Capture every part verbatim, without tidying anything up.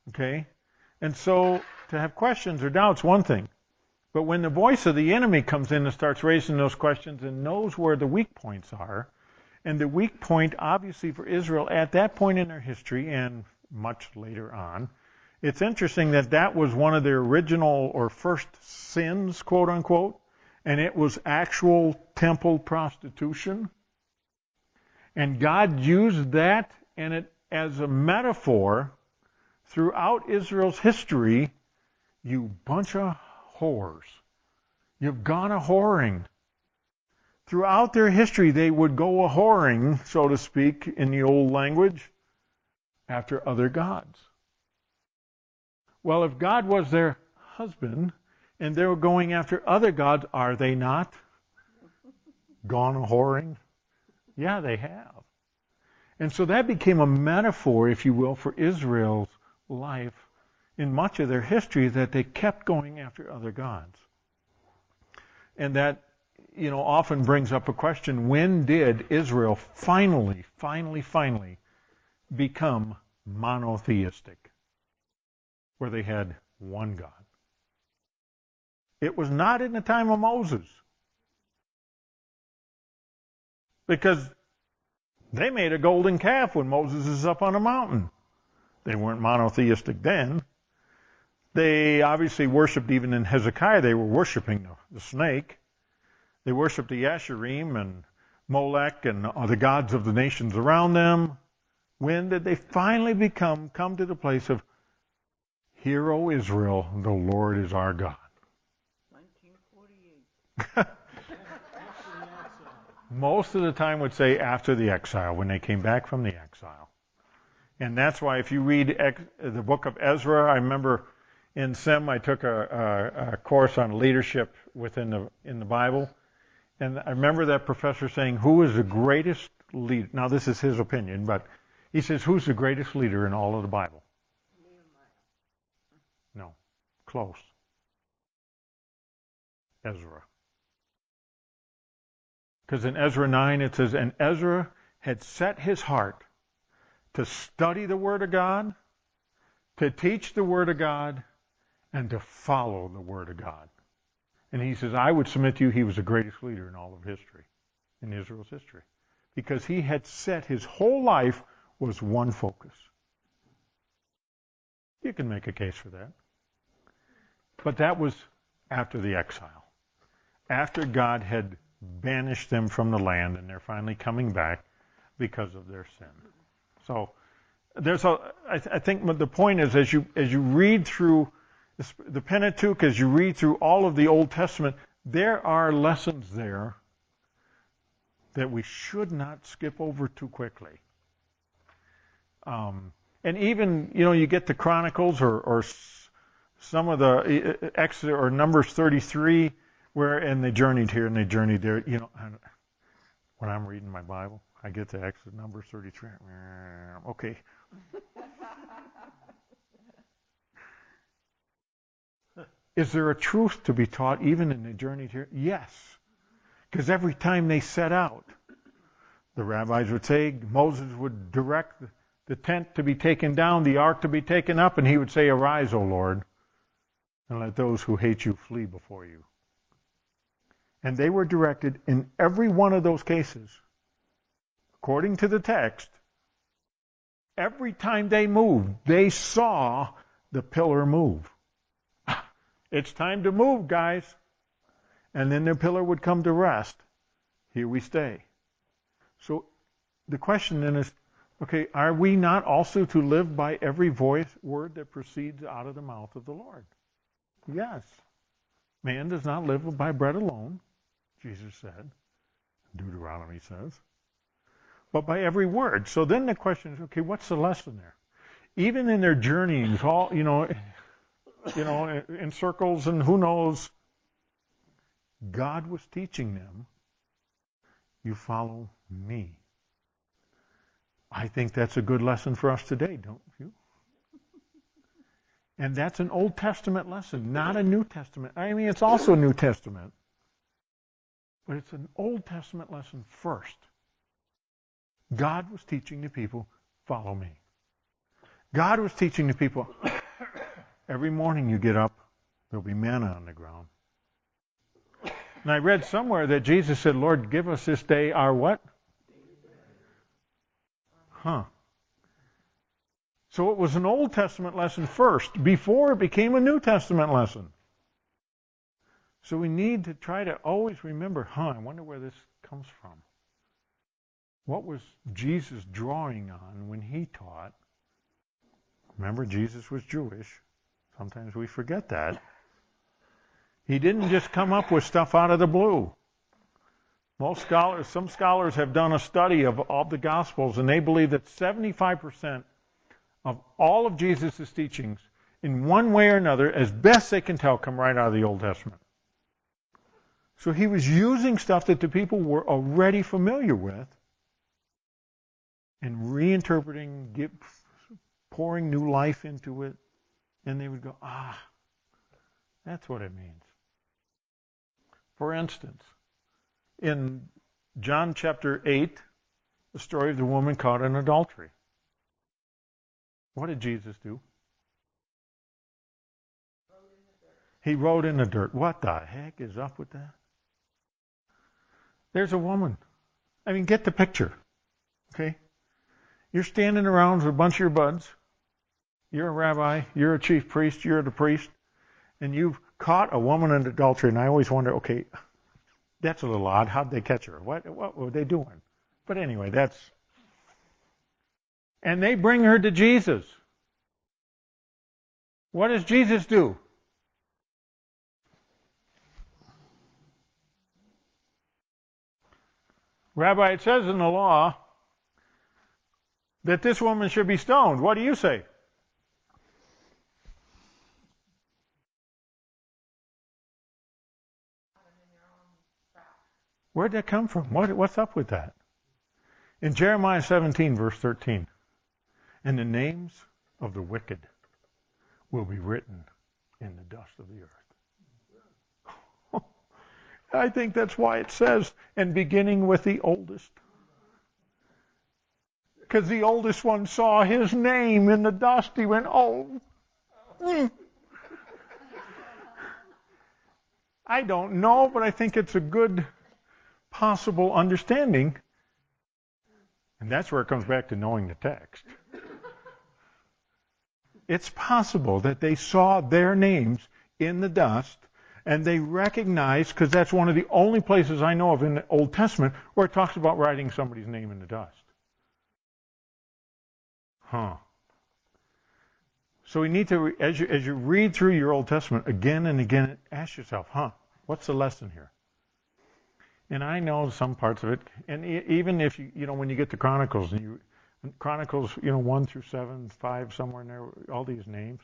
Okay? And so to have questions or doubts, one thing. But when the voice of the enemy comes in and starts raising those questions and knows where the weak points are, and the weak point, obviously, for Israel at that point in their history and much later on, it's interesting that that was one of their original or first sins, quote unquote, and it was actual temple prostitution. And God used that and it as a metaphor throughout Israel's history. You bunch of whores. You've gone a whoring. Throughout their history, they would go a whoring, so to speak, in the old language, after other gods. Well, if God was their husband, and they were going after other gods, are they not gone a whoring? Yeah, they have. And so that became a metaphor, if you will, for Israel's life in much of their history, that they kept going after other gods. And that, you know, often brings up a question: when did Israel finally, finally, finally become monotheistic, where they had one God? It was not in the time of Moses, because they made a golden calf when Moses is up on a mountain. They weren't monotheistic then. They obviously worshipped, even in Hezekiah, they were worshiping the, the snake. They worshipped the Asherim and Molech and the gods of the nations around them. When did they finally become, come to the place of, "Hear, O Israel, the Lord is our God"? nineteen forty-eight. Most of the time would say after the exile, when they came back from the exile. And that's why if you read ex, the book of Ezra, I remember in Sem I took a, a, a course on leadership within the in the Bible. And I remember that professor saying, who is the greatest leader? Now this is his opinion, but he says, who's the greatest leader in all of the Bible? No. Close. Ezra. Because in Ezra nine it says, and Ezra had set his heart to study the Word of God, to teach the Word of God, and to follow the Word of God. And he says, I would submit to you he was the greatest leader in all of history, in Israel's history. Because he had set his whole life was one focus. You can make a case for that. But that was after the exile. After God had banished them from the land, and they're finally coming back because of their sin. So there's a. I, th- I think the point is, as you as you read through the Pentateuch, as you read through all of the Old Testament, there are lessons there that we should not skip over too quickly. Um, and even, you know, you get the Chronicles or, or some of the Exodus or Numbers thirty-three, where and they journeyed here and they journeyed there. You know, when I'm reading my Bible, I get to Exodus, Numbers thirty-three. Okay. Is there a truth to be taught even in the journey here? Yes. Because every time they set out, the rabbis would say, Moses would direct the tent to be taken down, the ark to be taken up, and he would say, arise, O Lord, and let those who hate you flee before you. And they were directed in every one of those cases, according to the text, every time they moved, they saw the pillar move. It's time to move, guys. And then the pillar would come to rest. Here we stay. So the question then is, okay, are we not also to live by every voice, word that proceeds out of the mouth of the Lord? Yes. Man does not live by bread alone, Jesus said. Deuteronomy says. But by every word. So then the question is, okay, what's the lesson there? Even in their journeyings, all, you know, you know, in circles and who knows, God was teaching them, you follow me. I think that's a good lesson for us today, don't you? And that's an Old Testament lesson, not a New Testament. I mean, it's also New Testament. But it's an Old Testament lesson first. God was teaching the people, follow me. God was teaching the people, Every morning you get up, there'll be manna on the ground. And I read somewhere that Jesus said, Lord, give us this day our what? Huh. So it was an Old Testament lesson first, before it became a New Testament lesson. So we need to try to always remember, huh, I wonder where this comes from. What was Jesus drawing on when he taught? Remember, Jesus was Jewish. Sometimes we forget that. He didn't just come up with stuff out of the blue. Most scholars, some scholars have done a study of all the Gospels, and they believe that seventy-five percent of all of Jesus' teachings, in one way or another, as best they can tell, come right out of the Old Testament. So he was using stuff that the people were already familiar with and reinterpreting, get, pouring new life into it, and they would go, ah, that's what it means. For instance, in John chapter eight, the story of the woman caught in adultery. What did Jesus do? He wrote in the dirt. What the heck is up with that? There's a woman. I mean, get the picture. Okay? You're standing around with a bunch of your buds. You're a rabbi. You're a chief priest. You're the priest. And you've caught a woman in adultery. And I always wonder, okay, that's a little odd. How'd they catch her? What, what were they doing? But anyway, that's... And they bring her to Jesus. What does Jesus do? Rabbi, it says in the law that this woman should be stoned. What do you say? Where'd that come from? What, what's up with that? In Jeremiah seventeen, verse thirteen, and the names of the wicked will be written in the dust of the earth. I think that's why it says, and beginning with the oldest. Because the oldest one saw his name in the dust. He went, oh. Mm. I don't know, but I think it's a good possible understanding. And that's where it comes back to knowing the text. It's possible that they saw their names in the dust, and they recognized, because that's one of the only places I know of in the Old Testament where it talks about writing somebody's name in the dust. Huh. So we need to, as you, as you read through your Old Testament again and again, ask yourself, huh, what's the lesson here? And I know some parts of it, and even if you, you know, when you get to Chronicles, and you, Chronicles, you know, one through seven, five, somewhere in there, all these names.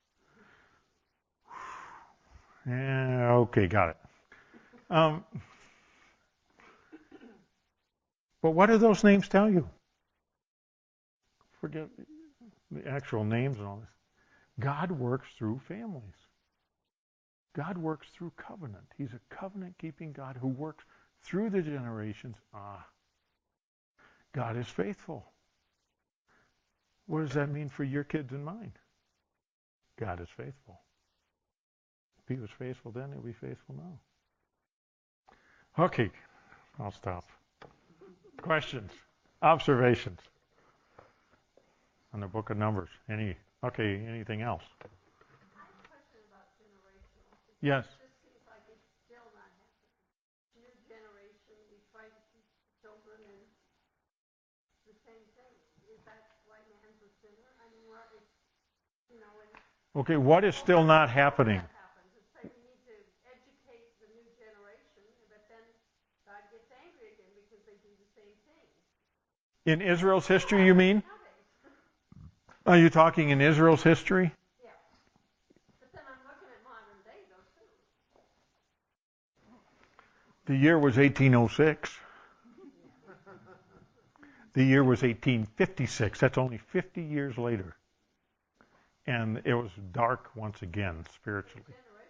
Yeah, okay, got it. Um, but what do those names tell you? Forget the actual names and all this. God works through families. God works through covenant. He's a covenant-keeping God who works through the generations. Ah, God is faithful. What does that mean for your kids and mine? God is faithful. If he was faithful then, he'll be faithful now. Okay, I'll stop. Questions? Observations? On the book of Numbers? Any? Okay, anything else? I have a question about generational. Yes. This seems like it's still not happening. New generation, we try to teach the children and the same thing. Is that why man's a sinner? I mean, well, it's, you know, and Okay, what is still not happening? that happens. It's like we need to educate the new generation, but then God gets angry again because they do the same thing. In Israel's history, you mean? Nowadays. Are you talking in Israel's history? Yeah. But then I'm looking at modern day, though, too. The year was eighteen oh six. The year was eighteen fifty-six. That's only fifty years later. And it was dark once again, spiritually.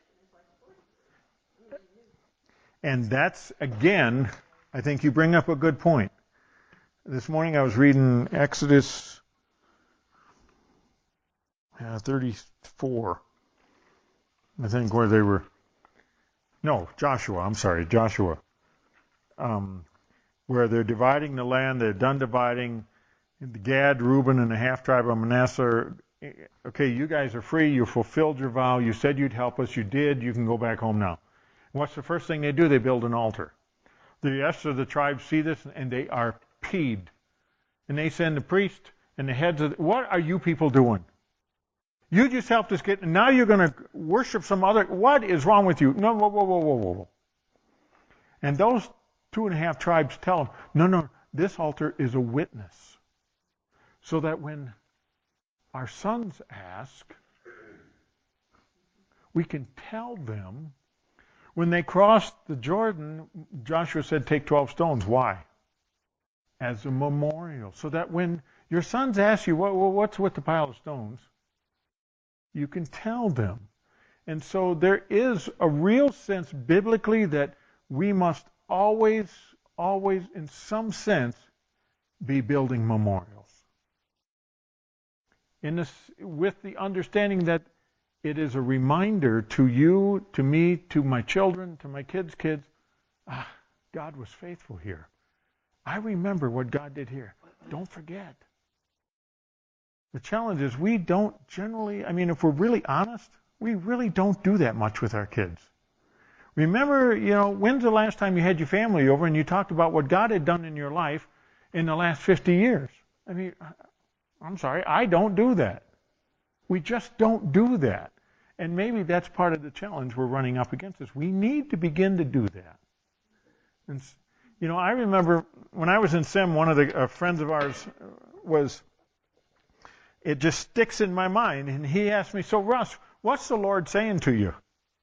And that's, again, I think you bring up a good point. This morning I was reading Exodus uh, thirty-four. I think where they were, no, Joshua, I'm sorry, Joshua, um, where they're dividing the land, they're done dividing, Gad, Reuben, and the half-tribe of Manasseh, okay, you guys are free, you fulfilled your vow, you said you'd help us, you did, you can go back home now. What's the first thing they do? They build an altar. The rest of the tribes see this, and they are peeved. And they send the priest and the heads of, the, what are you people doing? You just helped us get, and now you're going to worship some other, what is wrong with you? No, whoa, whoa, whoa, whoa, whoa. And those two and a half tribes tell them, no, no, this altar is a witness. So that when our sons ask, we can tell them. When they crossed the Jordan, Joshua said, take twelve stones. Why? As a memorial. So that when your sons ask you, what, what's with the pile of stones? You can tell them. And so there is a real sense biblically that we must always, always, in some sense, be building memorials. In this, with the understanding that it is a reminder to you, to me, to my children, to my kids' kids, ah, God was faithful here. I remember what God did here. Don't forget. The challenge is we don't generally, I mean, if we're really honest, we really don't do that much with our kids. Remember, you know, when's the last time you had your family over and you talked about what God had done in your life in the last fifty years? I mean, I'm sorry, I don't do that. We just don't do that. And maybe that's part of the challenge we're running up against us. We need to begin to do that. And, you know, I remember when I was in Sim, one of the uh, friends of ours was, it just sticks in my mind, and he asked me, so Russ, what's the Lord saying to you?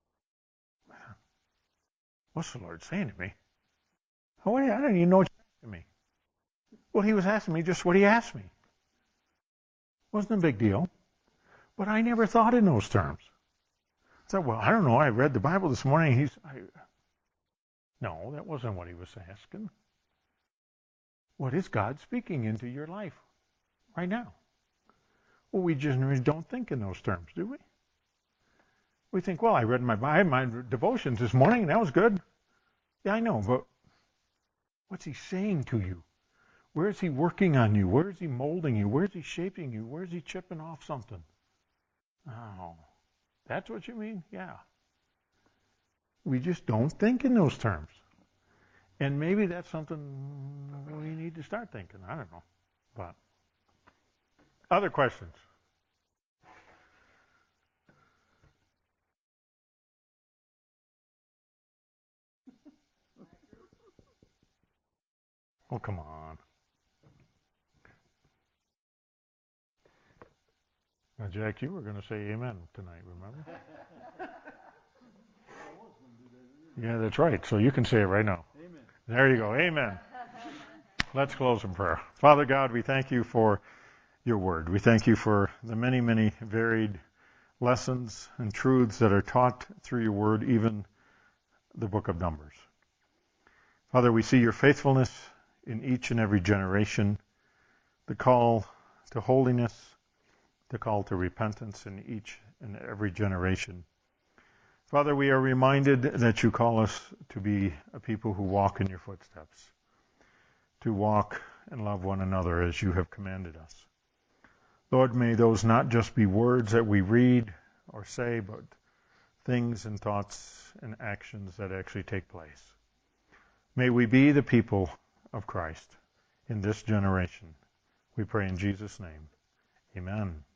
What's the Lord saying to me? Oh, I don't even know what you're asking me. Well, he was asking me just what he asked me. Wasn't a big deal. But I never thought in those terms. I thought, well, I don't know. I read the Bible this morning. He's, I, no, that wasn't what he was asking. What is God speaking into your life right now? Well, we generally don't think in those terms, do we? We think, well, I read my Bible, my devotions this morning, and that was good. Yeah, I know, but what's he saying to you? Where is he working on you? Where is he molding you? Where is he shaping you? Where is he chipping off something? Oh, that's what you mean? Yeah. We just don't think in those terms. And maybe that's something we need to start thinking. I don't know. But other questions? Oh, come on. Now, Jack, you were going to say amen tonight, remember? Yeah, that's right. So you can say it right now. Amen. There you go. Amen. Let's close in prayer. Father God, we thank you for your word. We thank you for the many, many varied lessons and truths that are taught through your word, even the book of Numbers. Father, we see your faithfulness in each and every generation, the call to holiness, the call to repentance in each and every generation. Father, we are reminded that you call us to be a people who walk in your footsteps, to walk and love one another as you have commanded us. Lord, may those not just be words that we read or say, but things and thoughts and actions that actually take place. May we be the people of Christ in this generation. We pray in Jesus' name. Amen.